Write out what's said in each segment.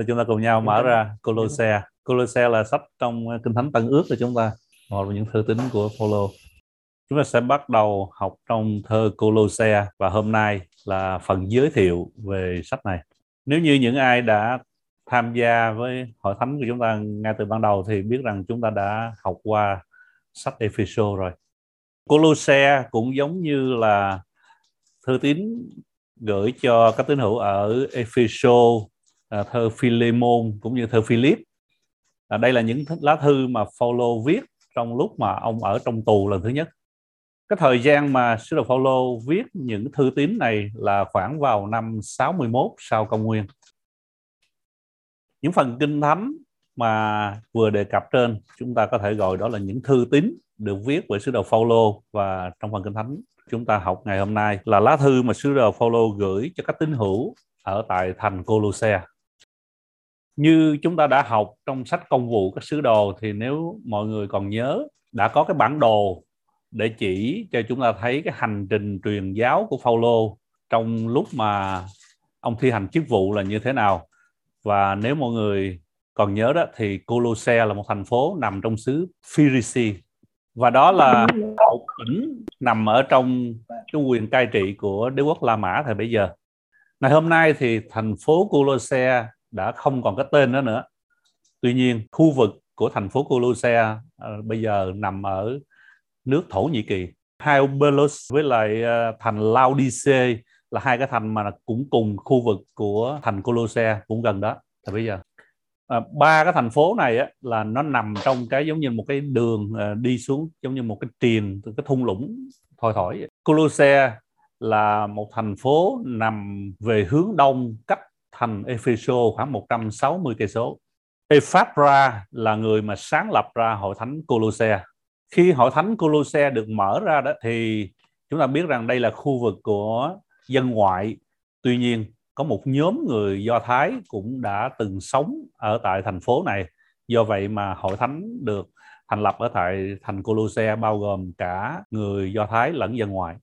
Thì chúng ta cùng nhau mở ra Cô-lô-se. Cô-lô-se là sách trong Kinh Thánh Tân Ước của chúng ta, một trong những thư tín của Phaolô. Chúng ta sẽ bắt đầu học trong thơ Cô-lô-se và hôm nay là phần giới thiệu về sách này. Nếu như những ai đã tham gia với hội thánh của chúng ta ngay từ ban đầu thì biết rằng chúng ta đã học qua sách Ê-phê-sô rồi. Cô-lô-se cũng giống như là thư tín gửi cho các tín hữu ở Ê-phê-sô, thơ Phi-lê-môn cũng như thơ Phi-líp. Đây là những lá thư mà Phaolô viết trong lúc mà ông ở trong tù lần thứ nhất. Cái thời gian mà sứ đồ Phaolô viết những thư tín này là khoảng vào năm 61 sau công nguyên. Những phần kinh thánh mà vừa đề cập trên chúng ta có thể gọi đó là những thư tín được viết bởi sứ đồ Phaolô, và trong phần kinh thánh chúng ta học ngày hôm nay là lá thư mà sứ đồ Phaolô gửi cho các tín hữu ở tại thành Cô-lô-se. Như chúng ta đã học trong sách Công vụ các sứ đồ thì nếu mọi người còn nhớ, đã có cái bản đồ để chỉ cho chúng ta thấy cái hành trình truyền giáo của Phaolô trong lúc mà ông thi hành chức vụ là như thế nào. Và nếu mọi người còn nhớ đó thì Cô-lô-se là một thành phố nằm trong xứ Phi-ri-si, và đó là một tỉnh nằm ở trong cái quyền cai trị của đế quốc La Mã thời bấy giờ. Ngày hôm nay thì thành phố Cô-lô-se đã không còn cái tên đó nữa. Tuy nhiên khu vực của thành phố Cô-lô-se bây giờ nằm ở nước Thổ Nhĩ Kỳ. Hieropolis với lại thành Lao-đi-xê là hai cái thành mà cũng cùng khu vực của thành Cô-lô-se, cũng gần đó thời bây giờ. Ba cái thành phố này á, là nó nằm trong cái giống như một cái đường đi xuống giống như một cái triền, cái thung lũng thoi thỏi. Cô-lô-se là một thành phố nằm về hướng đông, cách thành Ê-phê-sô khoảng 160 cây số. Ê-pháp-ra là người mà sáng lập ra hội thánh Cô-lô-se. Khi hội thánh Cô-lô-se được mở ra đó thì chúng ta biết rằng đây là khu vực của dân ngoại. Tuy nhiên có một nhóm người Do Thái cũng đã từng sống ở tại thành phố này. Do vậy mà hội thánh được thành lập ở tại thành Cô-lô-se bao gồm cả người Do Thái lẫn dân ngoại.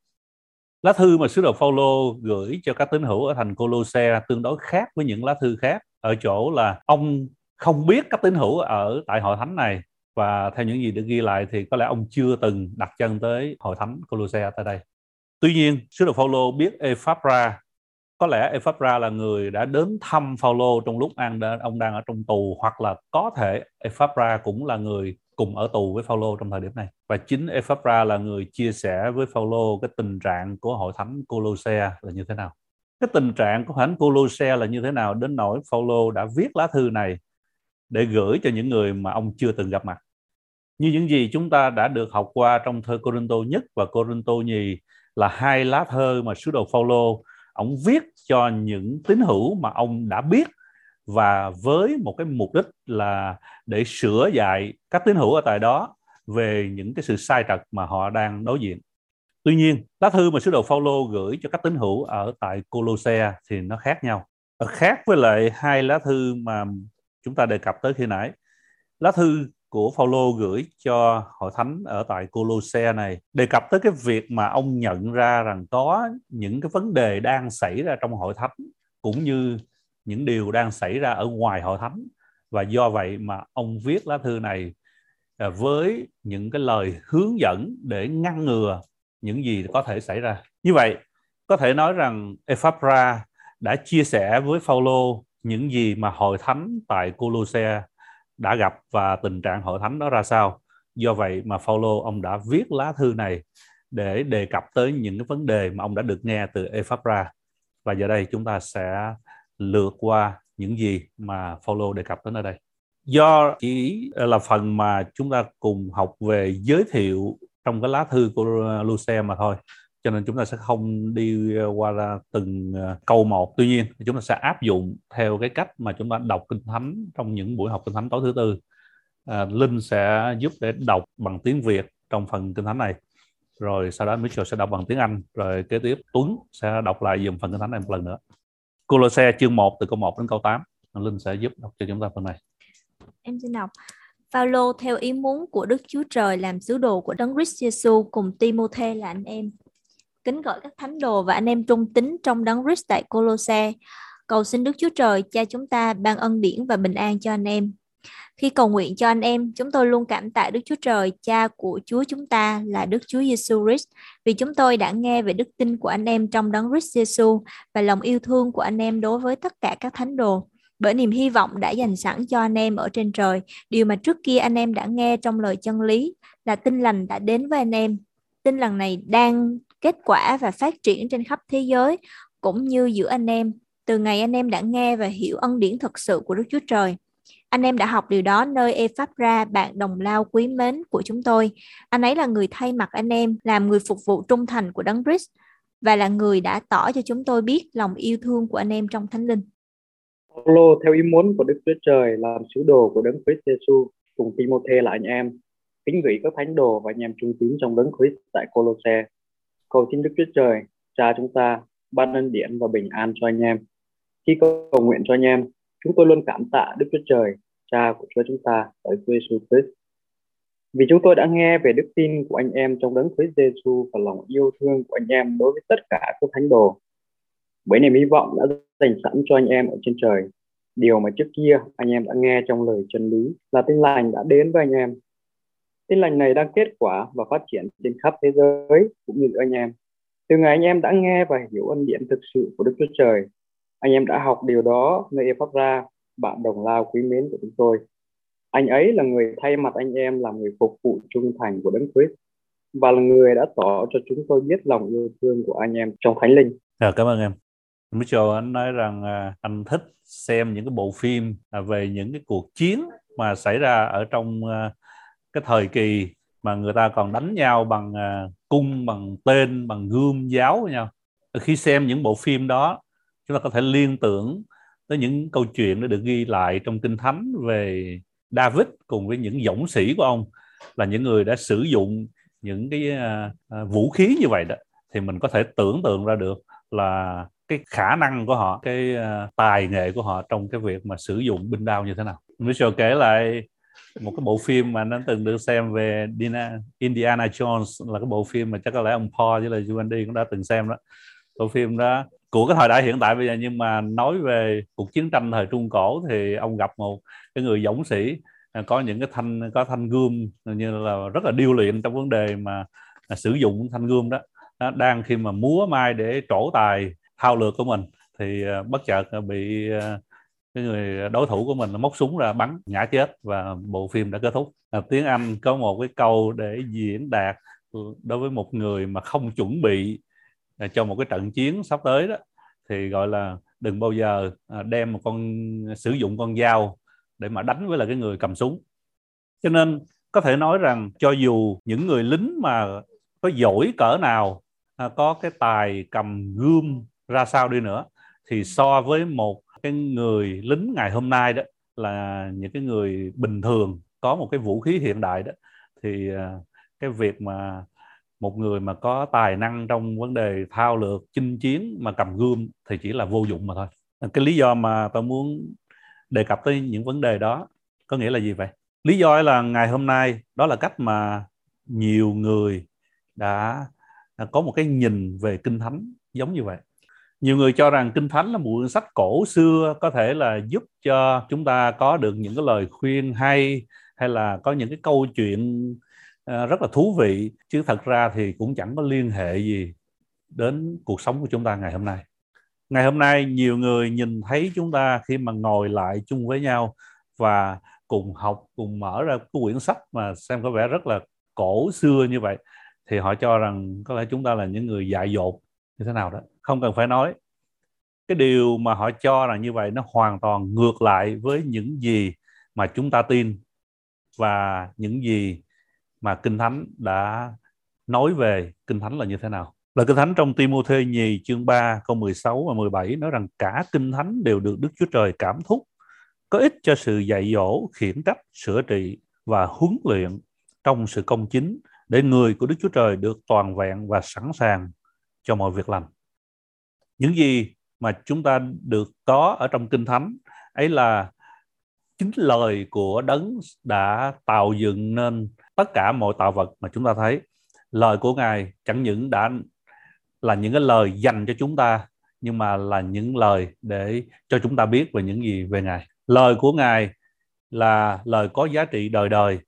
Lá thư mà sứ đồ Phaolô gửi cho các tín hữu ở thành Cô-lô-se tương đối khác với những lá thư khác ở chỗ là ông không biết các tín hữu ở tại hội thánh này, và theo những gì được ghi lại thì có lẽ ông chưa từng đặt chân tới hội thánh Cô-lô-se tại đây. Tuy nhiên sứ đồ Phaolô biết Ê-pháp-ra. Có lẽ Ê-pháp-ra là người đã đến thăm Phaolô trong lúc ông đang ở trong tù, hoặc là có thể Ê-pháp-ra cũng là người cùng ở tù với Phaolô trong thời điểm này. Và chính Ê-pháp-ra là người chia sẻ với Phaolô cái tình trạng của hội thánh Cô-lô-se là như thế nào. Cái tình trạng của hội thánh Cô-lô-se là như thế nào đến nỗi Phaolô đã viết lá thư này để gửi cho những người mà ông chưa từng gặp mặt. Như những gì chúng ta đã được học qua trong thơ Cô-rinh-tô nhất và Cô-rinh-tô nhì là hai lá thơ mà sứ đồ Phaolô ông viết cho những tín hữu mà ông đã biết, và với một cái mục đích là để sửa dạy các tín hữu ở tại đó về những cái sự sai trật mà họ đang đối diện. Tuy nhiên lá thư mà sứ đồ Phaolô gửi cho các tín hữu ở tại Cô-lô-se thì nó khác nhau. Khác với lại hai lá thư mà chúng ta đề cập tới khi nãy. Lá thư của Phaolô gửi cho hội thánh ở tại Cô-lô-se này đề cập tới cái việc mà ông nhận ra rằng có những cái vấn đề đang xảy ra trong hội thánh, cũng như những điều đang xảy ra ở ngoài hội thánh, và do vậy mà ông viết lá thư này với những cái lời hướng dẫn để ngăn ngừa những gì có thể xảy ra. Như vậy có thể nói rằng Ê-pháp-ra đã chia sẻ với Phaolô những gì mà hội thánh tại Cô-lô-se đã gặp và tình trạng hội thánh đó ra sao. Do vậy mà Phaolô ông đã viết lá thư này để đề cập tới những cái vấn đề mà ông đã được nghe từ Ê-pháp-ra. Và giờ đây chúng ta sẽ lược qua những gì mà Phaolô đề cập đến ở đây. Do chỉ là phần mà chúng ta cùng học về giới thiệu trong cái lá thư của Cô-lô-se mà thôi, cho nên chúng ta sẽ không đi qua từng câu một. Tuy nhiên chúng ta sẽ áp dụng theo cái cách mà chúng ta đọc Kinh Thánh trong những buổi học Kinh Thánh tối thứ tư. Linh sẽ giúp để đọc bằng tiếng Việt trong phần Kinh Thánh này, rồi sau đó Mitchell sẽ đọc bằng tiếng Anh, rồi kế tiếp Tuấn sẽ đọc lại dùm phần Kinh Thánh này một lần nữa. Cô-lô-se chương 1 từ câu 1 đến câu 8. Linh sẽ giúp đọc cho chúng ta phần này. Em xin đọc. Phaolô theo ý muốn của Đức Chúa Trời làm sứ đồ của Đấng Christ Jesus cùng Ti-mô-thê là anh em. Kính gọi các thánh đồ và anh em trung tín trong Đấng Christ tại Cô-lô-se. Cầu xin Đức Chúa Trời, Cha chúng ta ban ân điển và bình an cho anh em. Khi cầu nguyện cho anh em, chúng tôi luôn cảm tạ Đức Chúa Trời, Cha của Chúa chúng ta là Đức Chúa Giêsu Christ, vì chúng tôi đã nghe về đức tin của anh em trong Đấng Christ Giêsu và lòng yêu thương của anh em đối với tất cả các thánh đồ. Bởi niềm hy vọng đã dành sẵn cho anh em ở trên trời, điều mà trước kia anh em đã nghe trong lời chân lý là tin lành đã đến với anh em. Tin lành này đang kết quả và phát triển trên khắp thế giới, cũng như giữa anh em, từ ngày anh em đã nghe và hiểu ân điển thực sự của Đức Chúa Trời. Anh em đã học điều đó nơi Ephra, bạn đồng lao quý mến của chúng tôi. Anh ấy là người thay mặt anh em, làm người phục vụ trung thành của Đấng Christ và là người đã tỏ cho chúng tôi biết lòng yêu thương của anh em trong Thánh Linh. Phaolô theo ý muốn của Đức Chúa Trời làm sứ đồ của Đấng Christ Giêsu cùng Timôthê là anh em, kính gửi các thánh đồ và anh em trung tín trong Đấng Christ tại Cô-lô-se. Cầu xin Đức Chúa Trời, Cha chúng ta, ban ân điển và bình an cho anh em. Khi cầu nguyện cho anh em, chúng tôi luôn cảm tạ Đức Chúa Trời, Cha của Chúa chúng ta, bởi Chúa Giêsu Christ. Vì chúng tôi đã nghe về đức tin của anh em trong Đấng Christ Giêsu và lòng yêu thương của anh em đối với tất cả các thánh đồ. Bởi niềm hy vọng đã dành sẵn cho anh em ở trên trời, điều mà trước kia anh em đã nghe trong lời chân lý là tin lành đã đến với anh em. Tin lành này đang kết quả và phát triển trên khắp thế giới cũng như anh em. Từ ngày anh em đã nghe và hiểu ân điển thực sự của Đức Chúa Trời, anh em đã học điều đó nơi Ephra, bạn đồng lao quý mến của chúng tôi. Anh ấy là người thay mặt anh em làm người phục vụ trung thành của Đấng Christ và là người đã tỏ cho chúng tôi biết lòng yêu thương của anh em trong Thánh Linh. Cảm ơn em. Mitchell anh nói rằng anh thích xem những cái bộ phim về những cái cuộc chiến mà xảy ra ở trong cái thời kỳ mà người ta còn đánh nhau bằng cung, bằng tên, bằng gươm giáo với nhau. Khi xem những bộ phim đó, chúng ta có thể liên tưởng tới những câu chuyện đã được ghi lại trong Kinh Thánh về David cùng với những dũng sĩ của ông, là những người đã sử dụng những cái vũ khí như vậy đó, thì mình có thể tưởng tượng ra được là cái khả năng của họ, cái tài nghệ của họ trong cái việc mà sử dụng binh đao như thế nào. Mitchell kể lại một cái bộ phim mà anh từng được xem về Indiana Jones, là cái bộ phim mà chắc có lẽ ông Paul với là Wendy cũng đã từng xem đó. Bộ phim đó của cái thời đại hiện tại bây giờ, nhưng mà nói về cuộc chiến tranh thời Trung Cổ thì ông gặp một cái người dũng sĩ có những cái thanh gươm như là rất là điêu luyện trong vấn đề mà sử dụng thanh gươm đó. Đang khi mà múa mai để trổ tài thao lược của mình thì bất chợt bị cái người đối thủ của mình móc súng ra bắn ngã chết và bộ phim đã kết thúc. Tiếng Anh có một cái câu để diễn đạt đối với một người mà không chuẩn bị cho một cái trận chiến sắp tới đó, thì gọi là đừng bao giờ đem sử dụng con dao để mà đánh với là cái người cầm súng. Cho nên có thể nói rằng cho dù những người lính mà có giỏi cỡ nào, có cái tài cầm gươm ra sao đi nữa, thì so với một cái người lính ngày hôm nay đó, là những cái người bình thường có một cái vũ khí hiện đại đó, thì cái việc mà một người mà có tài năng trong vấn đề thao lược chinh chiến mà cầm gươm thì chỉ là vô dụng mà thôi. Cái lý do mà tôi muốn đề cập tới những vấn đề đó có nghĩa là gì vậy? Lý do là ngày hôm nay đó là cách mà nhiều người đã có một cái nhìn về Kinh Thánh giống như vậy. Nhiều người cho rằng Kinh Thánh là một quyển sách cổ xưa, có thể là giúp cho chúng ta có được những cái lời khuyên hay là có những cái câu chuyện rất là thú vị, chứ thật ra thì cũng chẳng có liên hệ gì đến cuộc sống của chúng ta ngày hôm nay. Ngày hôm nay nhiều người nhìn thấy chúng ta khi mà ngồi lại chung với nhau và cùng học, cùng mở ra cái quyển sách mà xem có vẻ rất là cổ xưa như vậy, thì họ cho rằng có lẽ chúng ta là những người dại dột như thế nào đó. Không cần phải nói, cái điều mà họ cho là như vậy nó hoàn toàn ngược lại với những gì mà chúng ta tin và những gì mà Kinh Thánh đã nói về Kinh Thánh là như thế nào. Lời Kinh Thánh trong Timôthê nhì chương 3 câu 16 và 17 nói rằng cả Kinh Thánh đều được Đức Chúa Trời cảm thúc, có ích cho sự dạy dỗ, khiển trách, sửa trị và huấn luyện trong sự công chính, để người của Đức Chúa Trời được toàn vẹn và sẵn sàng cho mọi việc lành. Những gì mà chúng ta được có ở trong Kinh Thánh ấy là chính lời của Đấng đã tạo dựng nên tất cả mọi tạo vật mà chúng ta thấy. Lời của Ngài chẳng những đã là những cái lời dành cho chúng ta, nhưng mà là những lời để cho chúng ta biết về những gì về Ngài. Lời của Ngài là lời có giá trị đời đời,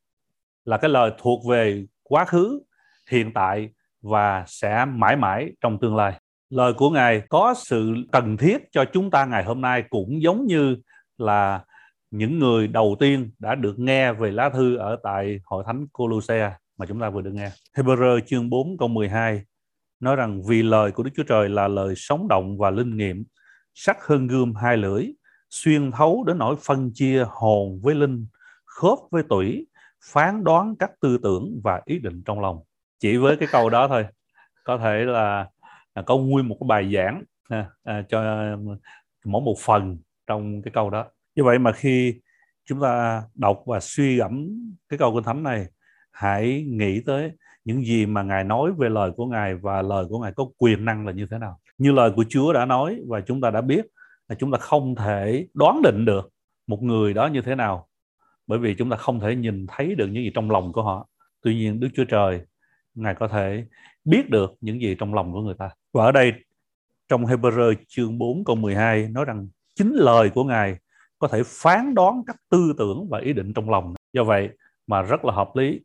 là cái lời thuộc về quá khứ, hiện tại và sẽ mãi mãi trong tương lai. Lời của Ngài có sự cần thiết cho chúng ta ngày hôm nay, cũng giống như là những người đầu tiên đã được nghe về lá thư ở tại hội thánh Cô-lô-se mà chúng ta vừa được nghe. Hebrew chương 4 câu 12 nói rằng vì lời của Đức Chúa Trời là lời sống động và linh nghiệm, sắc hơn gươm hai lưỡi, xuyên thấu đến nỗi phân chia hồn với linh, khớp với tủy, phán đoán các tư tưởng và ý định trong lòng. Chỉ với cái câu đó thôi có thể là có nguyên một cái bài giảng cho mỗi một phần trong cái câu đó. Như vậy mà khi chúng ta đọc và suy gẫm cái câu Kinh Thánh này, hãy nghĩ tới những gì mà Ngài nói về lời của Ngài và lời của Ngài có quyền năng là như thế nào. Như lời của Chúa đã nói và chúng ta đã biết là chúng ta không thể đoán định được một người đó như thế nào, bởi vì chúng ta không thể nhìn thấy được những gì trong lòng của họ. Tuy nhiên Đức Chúa Trời, Ngài có thể biết được những gì trong lòng của người ta. Và ở đây trong Hebrew chương 4 câu 12 nói rằng chính lời của Ngài có thể phán đoán các tư tưởng và ý định trong lòng. Do vậy mà rất là hợp lý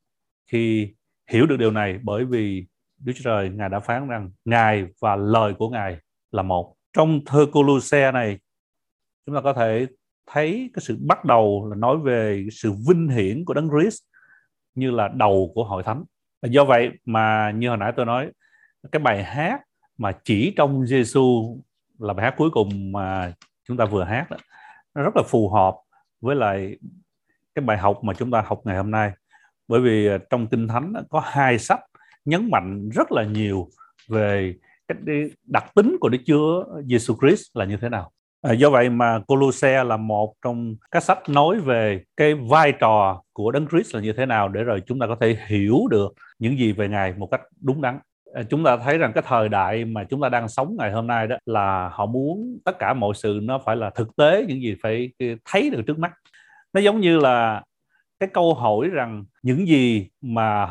khi hiểu được điều này, bởi vì Đức Chúa Trời Ngài đã phán rằng Ngài và lời của Ngài là một. Trong thơ Cô-lô-se này chúng ta có thể thấy cái sự bắt đầu là nói về sự vinh hiển của Đấng Christ như là đầu của hội thánh. Do vậy mà như hồi nãy tôi nói, cái bài hát mà chỉ trong Giêsu là bài hát cuối cùng mà chúng ta vừa hát đó, nó rất là phù hợp với lại cái bài học mà chúng ta học ngày hôm nay. Bởi vì trong Kinh Thánh có hai sách nhấn mạnh rất là nhiều về cái đặc tính của Đức Chúa Giêsu Christ là như thế nào. Do vậy mà Cô-lô-se là một trong các sách nói về cái vai trò của Đấng Christ là như thế nào, để rồi chúng ta có thể hiểu được những gì về Ngài một cách đúng đắn. Chúng ta thấy rằng cái thời đại mà chúng ta đang sống ngày hôm nay đó là họ muốn tất cả mọi sự nó phải là thực tế, những gì phải thấy được trước mắt. Nó giống như là cái câu hỏi rằng những gì mà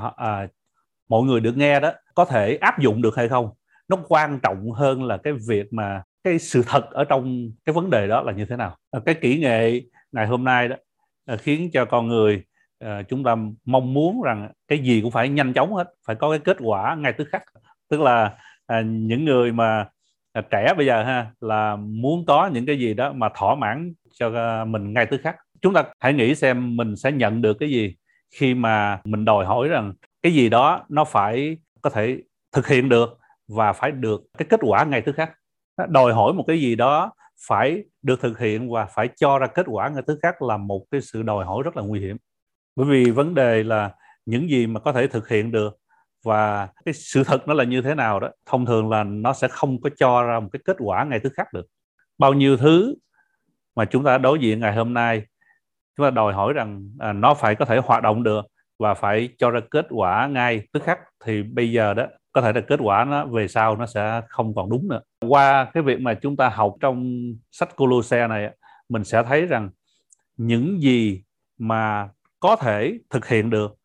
mọi người được nghe đó có thể áp dụng được hay không. Nó quan trọng hơn là cái việc mà cái sự thật ở trong cái vấn đề đó là như thế nào. Cái kỹ nghệ ngày hôm nay đó khiến cho con người chúng ta mong muốn rằng cái gì cũng phải nhanh chóng hết, phải có cái kết quả ngay tức khắc. Tức là những người mà trẻ bây giờ là muốn có những cái gì đó mà thỏa mãn cho mình ngay tức khắc. Chúng ta hãy nghĩ xem mình sẽ nhận được cái gì khi mà mình đòi hỏi rằng cái gì đó nó phải có thể thực hiện được và phải được cái kết quả ngay tức khắc. Đòi hỏi một cái gì đó phải được thực hiện và phải cho ra kết quả ngay tức khắc là một cái sự đòi hỏi rất là nguy hiểm. Bởi vì vấn đề là những gì mà có thể thực hiện được và cái sự thật nó là như thế nào đó, thông thường là nó sẽ không có cho ra một cái kết quả ngay tức khắc được. Bao nhiêu thứ mà chúng ta đối diện ngày hôm nay, chúng ta đòi hỏi rằng nó phải có thể hoạt động được và phải cho ra kết quả ngay tức khắc, thì bây giờ đó có thể là kết quả nó về sau nó sẽ không còn đúng nữa. Qua cái việc mà chúng ta học trong sách Cô-lô-se này, mình sẽ thấy rằng những gì mà có thể thực hiện được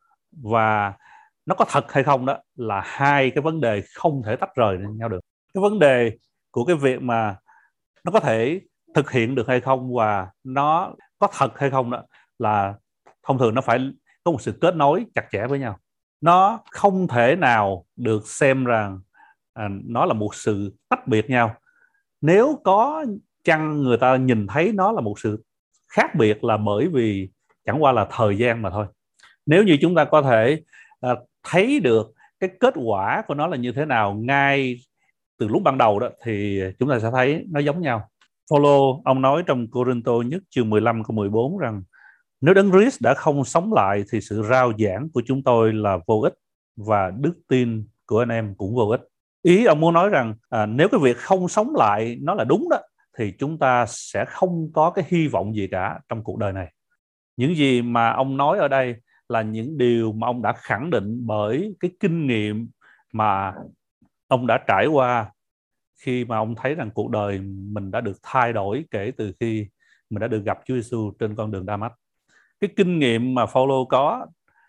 và nó có thật hay không đó là hai cái vấn đề không thể tách rời nhau được. Cái vấn đề của cái việc mà nó có thể thực hiện được hay không và nó có thật hay không đó là thông thường nó phải có một sự kết nối chặt chẽ với nhau. Nó không thể nào được xem rằng nó là một sự tách biệt nhau. Nếu có chăng người ta nhìn thấy nó là một sự khác biệt là bởi vì chẳng qua là thời gian mà thôi. Nếu như chúng ta có thể thấy được cái kết quả của nó là như thế nào ngay từ lúc ban đầu đó, thì chúng ta sẽ thấy nó giống nhau. Phaolô ông nói trong Cô-rinh-tô nhất chương 15 câu 14 rằng nếu Đấng Christ đã không sống lại thì sự rao giảng của chúng tôi là vô ích và đức tin của anh em cũng vô ích. Ý ông muốn nói rằng nếu cái việc không sống lại nó là đúng đó, thì chúng ta sẽ không có cái hy vọng gì cả trong cuộc đời này. Những gì mà ông nói ở đây là những điều mà ông đã khẳng định bởi cái kinh nghiệm mà ông đã trải qua khi mà ông thấy rằng cuộc đời mình đã được thay đổi kể từ khi mình đã được gặp Chúa Giêsu trên con đường Đa-mách. Cái kinh nghiệm mà Phaolô có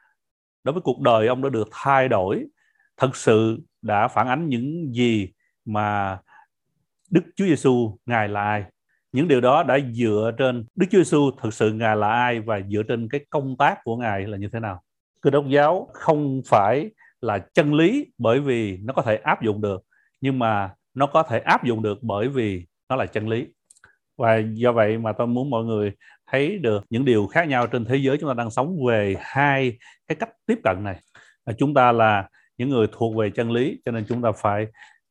đối với cuộc đời ông đã được thay đổi, thật sự đã phản ánh những gì mà Đức Chúa Giêsu Ngài là ai. Những điều đó đã dựa trên Đức Chúa Giêsu thực sự Ngài là ai và dựa trên cái công tác của Ngài là như thế nào. Cơ đốc giáo không phải là chân lý bởi vì nó có thể áp dụng được, nhưng mà nó có thể áp dụng được bởi vì nó là chân lý. Và do vậy mà tôi muốn mọi người thấy được những điều khác nhau trên thế giới chúng ta đang sống về hai cái cách tiếp cận này. Chúng ta là những người thuộc về chân lý, cho nên chúng ta phải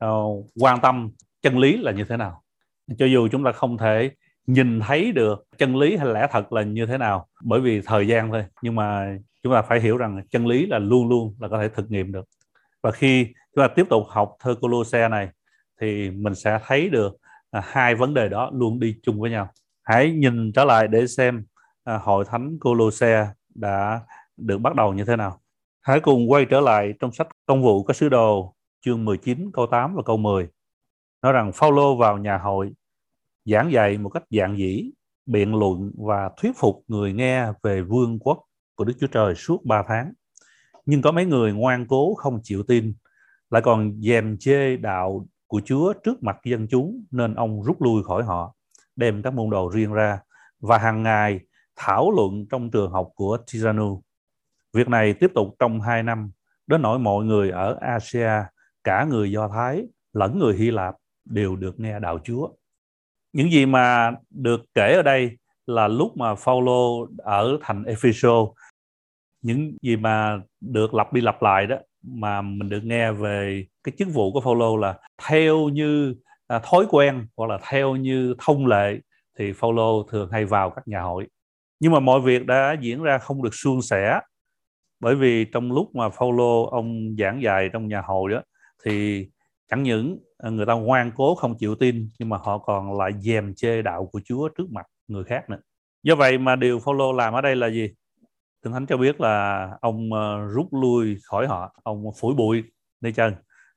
quan tâm chân lý là như thế nào. Cho dù chúng ta không thể nhìn thấy được chân lý hay lẽ thật là như thế nào bởi vì thời gian thôi, nhưng mà chúng ta phải hiểu rằng chân lý là luôn luôn là có thể thực nghiệm được. Và khi chúng ta tiếp tục học thơ Cô-lô-se này thì mình sẽ thấy được hai vấn đề đó luôn đi chung với nhau. Hãy nhìn trở lại để xem hội thánh Cô-lô-se đã được bắt đầu như thế nào. Hãy cùng quay trở lại trong sách Công vụ các sứ đồ chương 19 câu 8 và câu 10. Nói rằng Phao-lô vào nhà hội giảng dạy một cách dạn dĩ, biện luận và thuyết phục người nghe về vương quốc của Đức Chúa Trời suốt 3 tháng. Nhưng có mấy người ngoan cố không chịu tin, lại còn dèm chê đạo của Chúa trước mặt dân chúng, nên ông rút lui khỏi họ, đem các môn đồ riêng ra và hàng ngày thảo luận trong trường học của Tiranu. Việc này tiếp tục trong 2 năm, đến nỗi mọi người ở Asia, cả người Do Thái lẫn người Hy Lạp đều được nghe đạo Chúa. Những gì mà được kể ở đây là lúc mà Phao-lô ở thành Ephesos, những gì mà được lặp đi lặp lại đó mà mình được nghe về cái chức vụ của Phao-lô là theo như thói quen hoặc là theo như thông lệ thì Phao-lô thường hay vào các nhà hội. Nhưng mà mọi việc đã diễn ra không được suôn sẻ, bởi vì trong lúc mà Phao-lô ông giảng dạy trong nhà hội đó thì chẳng những người ta ngoan cố không chịu tin, nhưng mà họ còn lại dèm chê đạo của Chúa trước mặt người khác nữa. Do vậy mà điều Phao-lô làm ở đây là gì? Kinh Thánh cho biết là ông rút lui khỏi họ, ông phủi bụi nơi chân,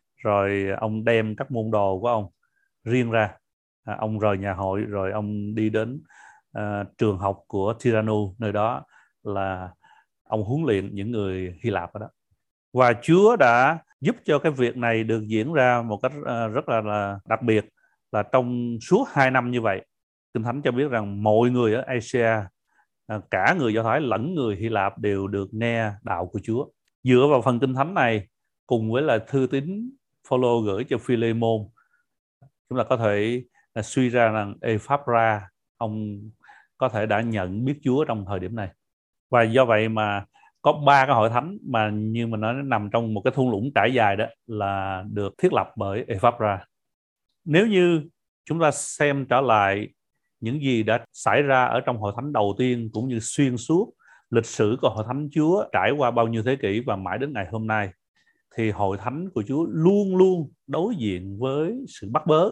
rồi ông đem các môn đồ của ông riêng ra, ông rời nhà hội, rồi ông đi đến trường học của Tiranu, nơi đó là ông huấn luyện những người Hy Lạp ở đó. Và Chúa đã giúp cho cái việc này được diễn ra một cách rất là đặc biệt, là trong suốt 2 năm như vậy, Kinh Thánh cho biết rằng mọi người ở Asia, cả người Do Thái lẫn người Hy Lạp đều được nghe đạo của Chúa. Dựa vào phần Kinh Thánh này cùng với là thư tín Phao-lô gửi cho Phi-lê-môn, chúng ta có thể suy ra rằng Epapra ông có thể đã nhận biết Chúa trong thời điểm này. Và do vậy mà có 3 cái hội thánh mà như mình nói, nó nằm trong một cái thung lũng trải dài đó là được thiết lập bởi Epapra. Nếu như chúng ta xem trở lại những gì đã xảy ra ở trong hội thánh đầu tiên cũng như xuyên suốt lịch sử của hội thánh Chúa trải qua bao nhiêu thế kỷ và mãi đến ngày hôm nay, thì hội thánh của Chúa luôn luôn đối diện với sự bắt bớ,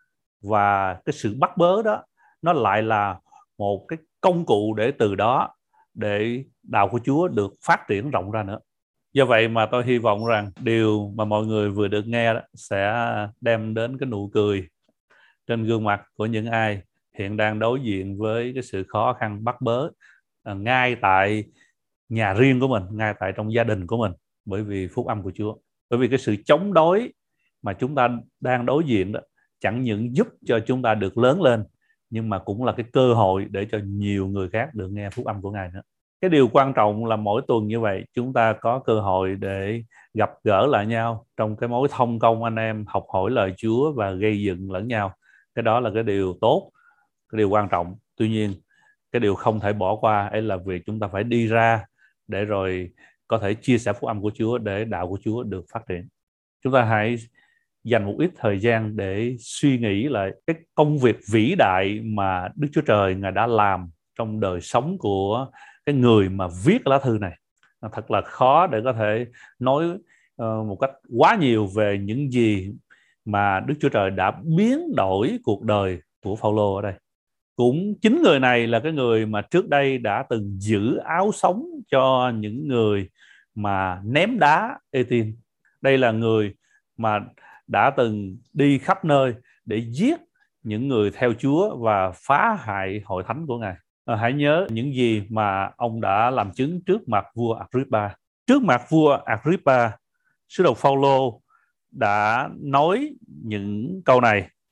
và cái sự bắt bớ đó nó lại là một cái công cụ để từ đó để đạo của Chúa được phát triển rộng ra nữa. Do vậy mà tôi hy vọng rằng điều mà mọi người vừa được nghe đó sẽ đem đến cái nụ cười trên gương mặt của những ai hiện đang đối diện với cái sự khó khăn bắt bớ ngay tại nhà riêng của mình, ngay tại trong gia đình của mình, bởi vì phúc âm của Chúa. Bởi vì cái sự chống đối mà chúng ta đang đối diện đó chẳng những giúp cho chúng ta được lớn lên, nhưng mà cũng là cái cơ hội để cho nhiều người khác được nghe phúc âm của Ngài nữa. Cái điều quan trọng là mỗi tuần như vậy chúng ta có cơ hội để gặp gỡ lại nhau trong cái mối thông công anh em, học hỏi lời Chúa và gây dựng lẫn nhau. Cái đó là cái điều tốt, cái điều quan trọng. Tuy nhiên cái điều không thể bỏ qua ấy là việc chúng ta phải đi ra để rồi có thể chia sẻ phúc âm của Chúa để đạo của Chúa được phát triển. Chúng ta hãy dành một ít thời gian để suy nghĩ lại cái công việc vĩ đại mà Đức Chúa Trời Ngài đã làm trong đời sống của cái người mà viết lá thư này. Thật là khó để có thể nói một cách quá nhiều về những gì mà Đức Chúa Trời đã biến đổi cuộc đời của Phao-lô ở đây. Cũng chính người này là cái người mà trước đây đã từng giữ áo sống cho những người mà ném đá Ê-tin. Đây là người mà đã từng đi khắp nơi để giết những người theo Chúa và phá hại hội thánh của Ngài. Hãy nhớ những gì mà ông đã làm chứng trước mặt vua Agrippa. Trước mặt vua Agrippa, sứ đồ Phao-lô đã nói những câu này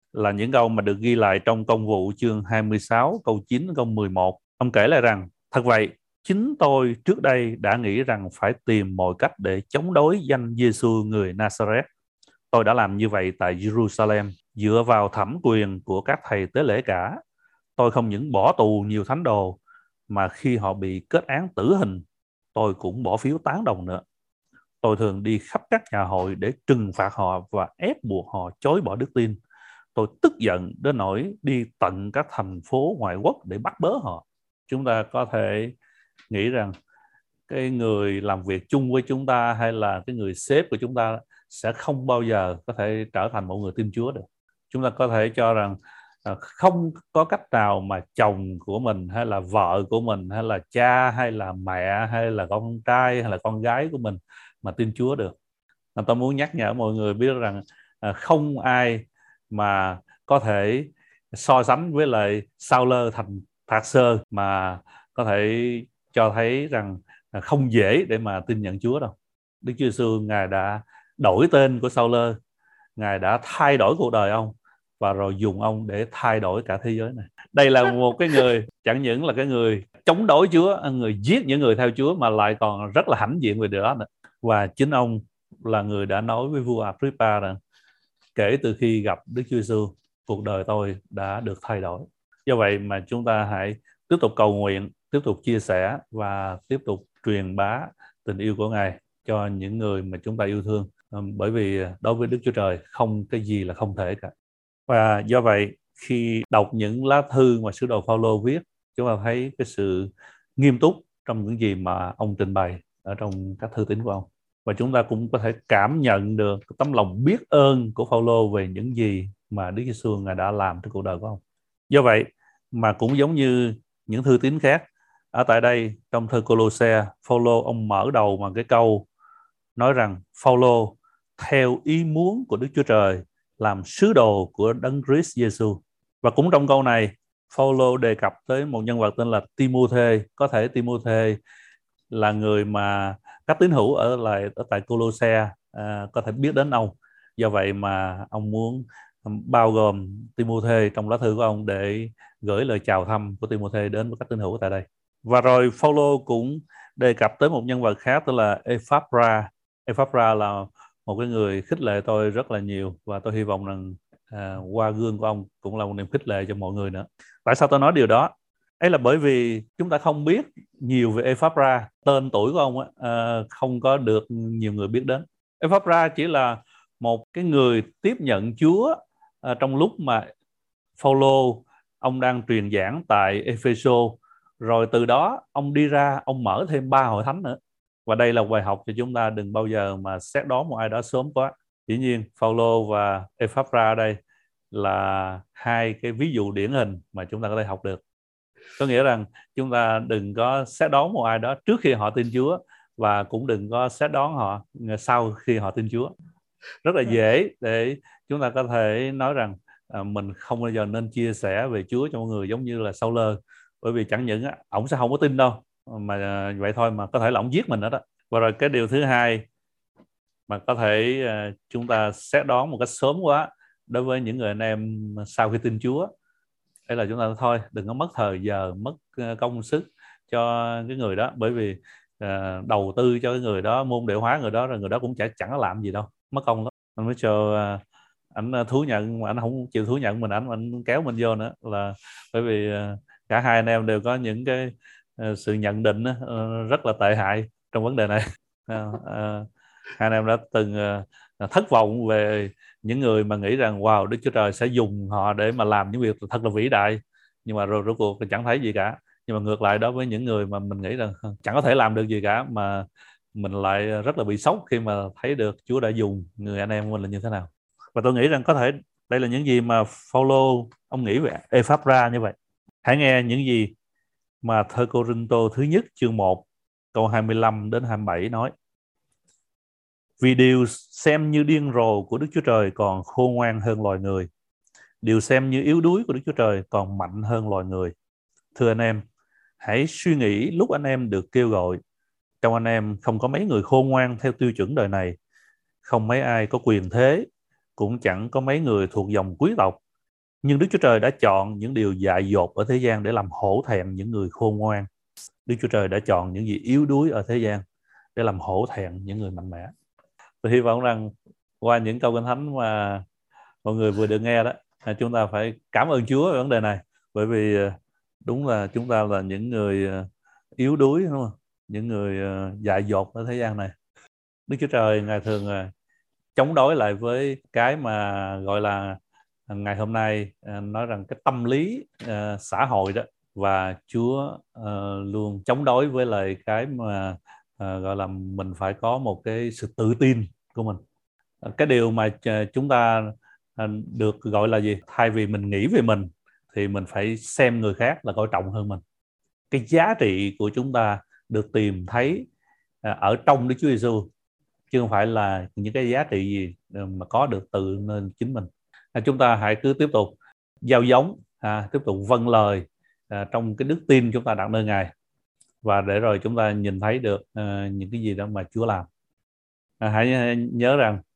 là những câu mà được ghi lại trong Công vụ chương 26 câu 9 đến câu 11. Ông kể lại rằng: thật vậy, chính tôi trước đây đã nghĩ rằng phải tìm mọi cách để chống đối danh Giêsu người Nazareth. Tôi đã làm như vậy tại Jerusalem dựa vào thẩm quyền của các thầy tế lễ cả. Tôi không những bỏ tù nhiều thánh đồ, mà khi họ bị kết án tử hình, tôi cũng bỏ phiếu tán đồng nữa. Tôi thường đi khắp các nhà hội để trừng phạt họ và ép buộc họ chối bỏ đức tin. Tôi tức giận đến nỗi đi tận các thành phố ngoại quốc để bắt bớ họ. Chúng ta có thể nghĩ rằng cái người làm việc chung với chúng ta hay là cái người sếp của chúng ta sẽ không bao giờ có thể trở thành một người tin Chúa được. Chúng ta có thể cho rằng không có cách nào mà chồng của mình hay là vợ của mình hay là cha hay là mẹ hay là con trai hay là con gái của mình mà tin Chúa được. Tôi muốn nhắc nhở mọi người biết rằng không ai mà có thể so sánh với lại Sauler thành Tarser mà có thể cho thấy rằng không dễ để mà tin nhận Chúa đâu. Đức Chúa Giêsu Ngài đã đổi tên của Sauler, Ngài đã thay đổi cuộc đời ông và rồi dùng ông để thay đổi cả thế giới này. Đây là một cái người chẳng những là cái người chống đối Chúa, người giết những người theo Chúa, mà lại còn rất là hãnh diện về điều đó nữa. Và chính ông là người đã nói với vua Agrippa rằng kể từ khi gặp Đức Chúa Giêsu, cuộc đời tôi đã được thay đổi. Do vậy mà chúng ta hãy tiếp tục cầu nguyện, tiếp tục chia sẻ và tiếp tục truyền bá tình yêu của Ngài cho những người mà chúng ta yêu thương. Bởi vì đối với Đức Chúa Trời không cái gì là không thể cả. Và do vậy khi đọc những lá thư mà sứ đồ Phaolô viết, chúng ta thấy cái sự nghiêm túc trong những gì mà ông trình bày ở trong các thư tín của ông. Và chúng ta cũng có thể cảm nhận được tấm lòng biết ơn của Phaolô về những gì mà Đức Giêsu Ngài đã làm trong cuộc đời của ông. Do vậy mà cũng giống như những thư tín khác, ở tại đây trong thư Cô-lô-se, Phaolô ông mở đầu bằng cái câu nói rằng Phaolô theo ý muốn của Đức Chúa Trời làm sứ đồ của Đấng Christ Giêsu. Và cũng trong câu này, Phaolô đề cập tới một nhân vật tên là Ti-mô-thê. Có thể Ti-mô-thê là người mà các tín hữu ở tại Cô-lô-se có thể biết đến ông. Do vậy mà ông muốn bao gồm Ti-mô-thê trong lá thư của ông để gửi lời chào thăm của Ti-mô-thê đến với các tín hữu tại đây. Và rồi Phaolô cũng đề cập tới một nhân vật khác, tức là Ephapra. Ephapra là một cái người khích lệ tôi rất là nhiều, và tôi hy vọng rằng qua gương của ông cũng là một niềm khích lệ cho mọi người nữa. Tại sao tôi nói điều đó? Ấy là bởi vì chúng ta không biết nhiều về Ephapra. Tên tuổi của ông không có được nhiều người biết đến. Ephapra chỉ là một cái người tiếp nhận Chúa trong lúc mà Phaolô ông đang truyền giảng tại Ephesos, rồi từ đó ông đi ra ông mở thêm 3 hội thánh nữa. Và đây là bài học cho chúng ta, đừng bao giờ mà xét đoán một ai đó sớm quá. Dĩ nhiên Phaolô và Ephapra đây là hai cái ví dụ điển hình mà chúng ta có thể học được. Có nghĩa rằng chúng ta đừng có xét đoán một ai đó trước khi họ tin Chúa, và cũng đừng có xét đoán họ sau khi họ tin Chúa. Rất là dễ để chúng ta có thể nói rằng mình không bao giờ nên chia sẻ về Chúa cho mọi người giống như là Sauler, bởi vì chẳng những ổng sẽ không có tin đâu, mà vậy thôi mà có thể là ổng giết mình đó. Và rồi cái điều thứ hai mà có thể chúng ta xét đoán một cách sớm quá đối với những người anh em sau khi tin Chúa, đấy là chúng ta thôi đừng có mất thời giờ, mất công sức cho cái người đó, bởi vì đầu tư cho cái người đó, môn đệ hóa người đó, rồi người đó cũng chẳng có làm gì đâu, mất công lắm. Anh mới cho ảnh thú nhận mà anh không chịu thú nhận mình, anh kéo mình vô nữa, là bởi vì cả hai anh em đều có những cái sự nhận định rất là tệ hại trong vấn đề này. Hai anh em đã từng thất vọng về những người mà nghĩ rằng wow, Đức Chúa Trời sẽ dùng họ để mà làm những việc thật là vĩ đại, nhưng mà rồi rốt cuộc chẳng thấy gì cả. Nhưng mà ngược lại, đối với những người mà mình nghĩ rằng chẳng có thể làm được gì cả, mà mình lại rất là bị sốc khi mà thấy được Chúa đã dùng người anh em mình là như thế nào. Và tôi nghĩ rằng có thể đây là những gì mà Phaolô ông nghĩ về Ephapra như vậy. Hãy nghe những gì mà thơ Cô-rinh-tô thứ nhất chương 1 câu 25 đến 27 nói: vì điều xem như điên rồ của Đức Chúa Trời còn khôn ngoan hơn loài người, điều xem như yếu đuối của Đức Chúa Trời còn mạnh hơn loài người. Thưa anh em, hãy suy nghĩ lúc anh em được kêu gọi. Trong anh em không có mấy người khôn ngoan theo tiêu chuẩn đời này, không mấy ai có quyền thế, cũng chẳng có mấy người thuộc dòng quý tộc, Nhưng Đức Chúa Trời đã chọn những điều dại dột ở thế gian để làm hổ thẹn những người khôn ngoan. Đức Chúa Trời đã chọn những gì yếu đuối ở thế gian để làm hổ thẹn những người mạnh mẽ. Tôi hy vọng rằng qua những câu Kinh Thánh mà mọi người vừa được nghe đó, chúng ta phải cảm ơn Chúa về vấn đề này. Bởi vì đúng là chúng ta là những người yếu đuối, đúng không? Những người dại dột ở thế gian này. Đức Chúa Trời Ngài thường chống đối lại với cái mà gọi là ngày hôm nay nói rằng cái tâm lý xã hội đó, và Chúa luôn chống đối với lại cái mà gọi là mình phải có một cái sự tự tin của mình. Cái điều mà chúng ta được gọi là gì? Thay vì mình nghĩ về mình thì mình phải xem người khác là coi trọng hơn mình. Cái giá trị của chúng ta được tìm thấy ở trong Đức Chúa Giêsu, chứ không phải là những cái giá trị gì mà có được từ nên chính mình. Chúng ta hãy cứ tiếp tục gieo giống, tiếp tục vâng lời trong cái đức tin chúng ta đặt nơi Ngài, và để rồi chúng ta nhìn thấy được những cái gì đó mà Chúa làm. Hãy nhớ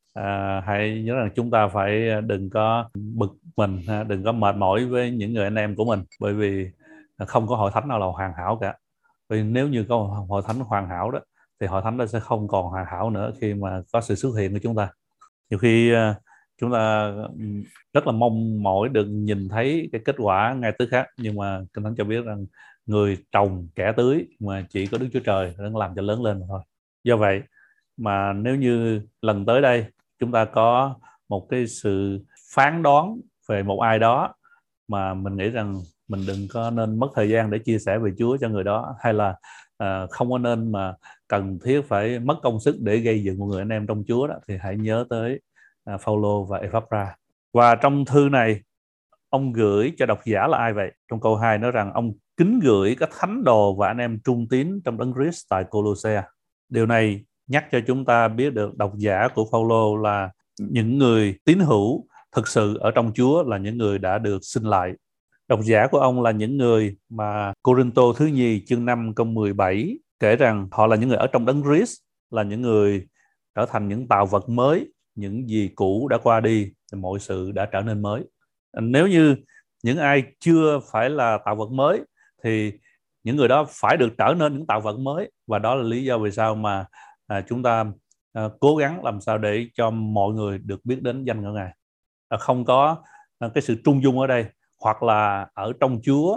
rằng chúng ta phải đừng có bực mình, đừng có mệt mỏi với những người anh em của mình, bởi vì không có hội thánh nào là hoàn hảo cả. Vì nếu như có hội thánh hoàn hảo đó thì hội thánh đó sẽ không còn hoàn hảo nữa khi mà có sự xuất hiện của chúng ta. Nhiều khi chúng ta rất là mong mỏi được nhìn thấy cái kết quả ngay tức khắc, nhưng mà Kinh Thánh cho biết rằng người trồng kẻ tưới, mà chỉ có Đức Chúa Trời đang làm cho lớn lên mà thôi. Do vậy mà nếu như lần tới đây chúng ta có một cái sự phán đoán về một ai đó mà mình nghĩ rằng mình đừng có nên mất thời gian để chia sẻ về Chúa cho người đó, hay là không có nên mà cần thiết phải mất công sức để gây dựng một người anh em trong Chúa đó, thì hãy nhớ tới Phao-lô và Ephaphra. Và trong thư này ông gửi cho độc giả là ai vậy? Trong câu 2 nói rằng ông kính gửi các thánh đồ và anh em trung tín trong Đấng Christ tại Cô-lô-se. Điều này nhắc cho chúng ta biết được độc giả của Phao-lô là những người tín hữu thực sự ở trong Chúa, là những người đã được sinh lại. Độc giả của ông là những người mà Cô-rinh-tô thứ nhì chương 5 câu 17 kể rằng họ là những người ở trong Đấng Christ, là những người trở thành những tạo vật mới, những gì cũ đã qua đi thì mọi sự đã trở nên mới. Nếu như những ai chưa phải là tạo vật mới thì những người đó phải được trở nên những tạo vật mới, và đó là lý do vì sao mà chúng ta cố gắng làm sao để cho mọi người được biết đến danh của Ngài. Không có cái sự trung dung ở đây, hoặc là ở trong Chúa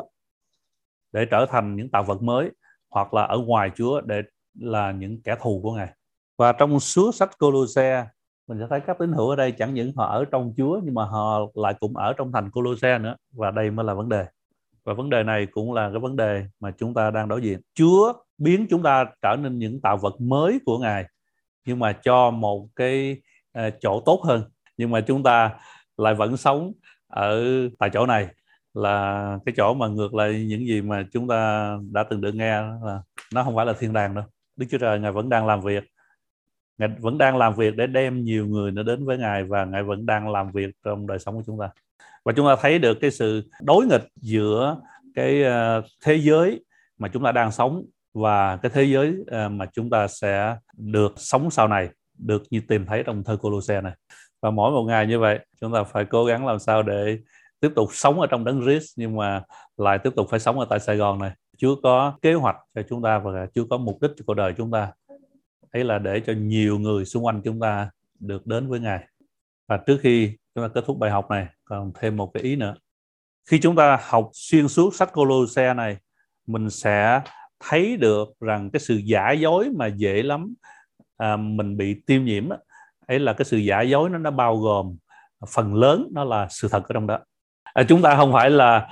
để trở thành những tạo vật mới, hoặc là ở ngoài Chúa để là những kẻ thù của Ngài. Và trong suốt sách Cô-lô-se, mình sẽ thấy các tín hữu ở đây chẳng những họ ở trong Chúa, nhưng mà họ lại cũng ở trong thành Cô-lô-se nữa. Và đây mới là vấn đề. Và vấn đề này cũng là cái vấn đề mà chúng ta đang đối diện. Chúa biến chúng ta trở nên những tạo vật mới của Ngài, nhưng mà cho một cái chỗ tốt hơn. Nhưng mà chúng ta lại vẫn sống ở tại chỗ này, là cái chỗ mà ngược lại những gì mà chúng ta đã từng được nghe, là nó không phải là thiên đàng đâu. Đức Chúa Trời Ngài vẫn đang làm việc. Ngài vẫn đang làm việc để đem nhiều người nữa đến với Ngài, và Ngài vẫn đang làm việc trong đời sống của chúng ta. Và chúng ta thấy được cái sự đối nghịch giữa cái thế giới mà chúng ta đang sống và cái thế giới mà chúng ta sẽ được sống sau này, được như tìm thấy trong thơ Cô-lô-se này. Và mỗi một ngày như vậy, chúng ta phải cố gắng làm sao để tiếp tục sống ở trong Đấng Christ, nhưng mà lại tiếp tục phải sống ở tại Sài Gòn này. Chúa có kế hoạch cho chúng ta, và Chúa có mục đích cho cuộc đời chúng ta. Ấy là để cho nhiều người xung quanh chúng ta được đến với Ngài. Và trước khi chúng ta kết thúc bài học này, còn thêm một cái ý nữa. Khi chúng ta học xuyên suốt sách Cô-lô-se này, mình sẽ thấy được rằng cái sự giả dối mà dễ lắm mình bị tiêm nhiễm ấy là cái sự giả dối nó bao gồm phần lớn nó là sự thật ở trong đó. Chúng ta không phải là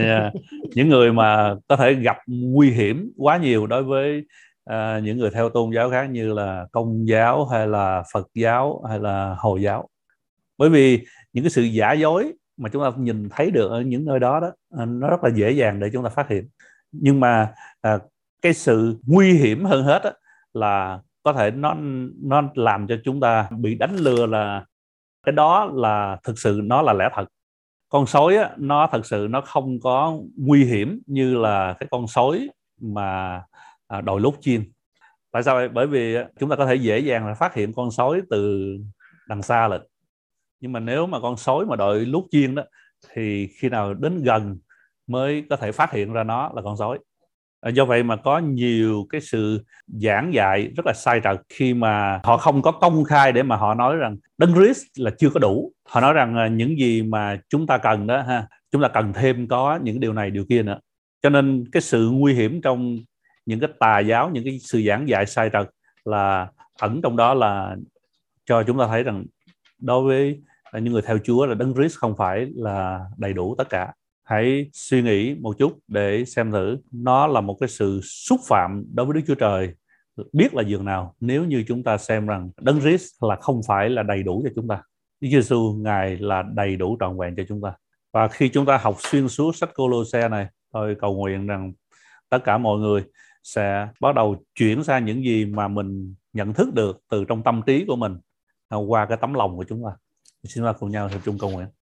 những người mà có thể gặp nguy hiểm quá nhiều đối với những người theo tôn giáo khác như là Công giáo hay là Phật giáo hay là Hồi giáo. Bởi vì những cái sự giả dối mà chúng ta nhìn thấy được ở những nơi đó nó rất là dễ dàng để chúng ta phát hiện. Nhưng mà cái sự nguy hiểm hơn hết là có thể nó làm cho chúng ta bị đánh lừa là cái đó là thực sự nó là lẽ thật. Con sói nó thật sự nó không có nguy hiểm như là cái con sói mà đội lốt chiên. Tại sao vậy? Bởi vì chúng ta có thể dễ dàng là phát hiện con sói từ đằng xa lên. Nhưng mà nếu mà con sói mà đội lốt chiên đó thì khi nào đến gần mới có thể phát hiện ra nó là con sói. Do vậy mà có nhiều cái sự giảng dạy rất là sai trật khi mà họ không có công khai để mà họ nói rằng đấng Christ là chưa có đủ. Họ nói rằng những gì mà chúng ta cần đó ha, chúng ta cần thêm có những điều này điều kia nữa. Cho nên cái sự nguy hiểm trong những cái tà giáo, những cái sự giảng dạy sai trật là ẩn trong đó, là cho chúng ta thấy rằng đối với những người theo Chúa là đấng Christ không phải là đầy đủ tất cả. Hãy suy nghĩ một chút để xem thử nó là một cái sự xúc phạm đối với Đức Chúa Trời biết là dường nào nếu như chúng ta xem rằng đấng Christ là không phải là đầy đủ cho chúng ta. Đức Giêsu Ngài là đầy đủ trọn vẹn cho chúng ta. Và khi chúng ta học xuyên suốt sách Cô-lô-se này, tôi cầu nguyện rằng tất cả mọi người sẽ bắt đầu chuyển sang những gì mà mình nhận thức được từ trong tâm trí của mình qua cái tấm lòng của chúng ta. Xin mời cùng nhau hiệp chung cầu nguyện.